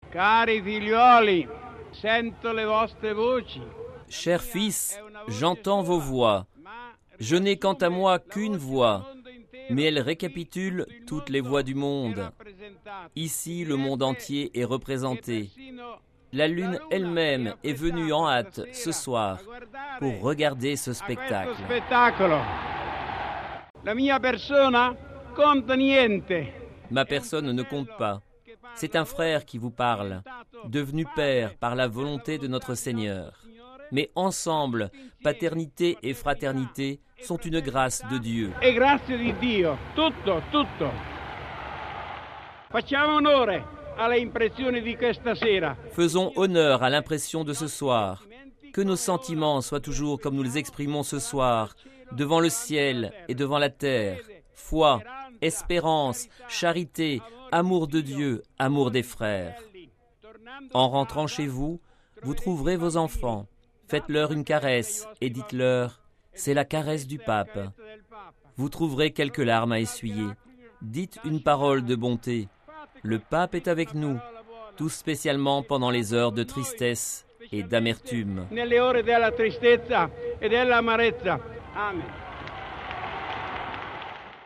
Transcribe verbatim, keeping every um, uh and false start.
Cari figlioli, sento le vostre voci. Chers fils, j'entends vos voix. Je n'ai quant à moi qu'une voix, mais elle récapitule toutes les voix du monde. Ici, le monde entier est représenté. La lune elle-même est venue en hâte ce soir pour regarder ce spectacle. La mia persona conta niente. Ma personne ne compte pas. C'est un frère qui vous parle, devenu père par la volonté de notre Seigneur. Mais ensemble, paternité et fraternité sont une grâce de Dieu. E grazie di Dio, tutto, tutto. Facciamo onore alle impressioni di questa sera. Faisons honneur à l'impression de ce soir. Que nos sentiments soient toujours comme nous les exprimons ce soir, devant le ciel et devant la terre. Foi, espérance, charité, amour de Dieu, amour des frères. En rentrant chez vous, vous trouverez vos enfants. Faites-leur une caresse et dites-leur « C'est la caresse du pape ». Vous trouverez quelques larmes à essuyer. Dites une parole de bonté. Le pape est avec nous, tout spécialement pendant les heures de tristesse et d'amertume. Nelle ore della tristezza e dell'amarezza. Amen.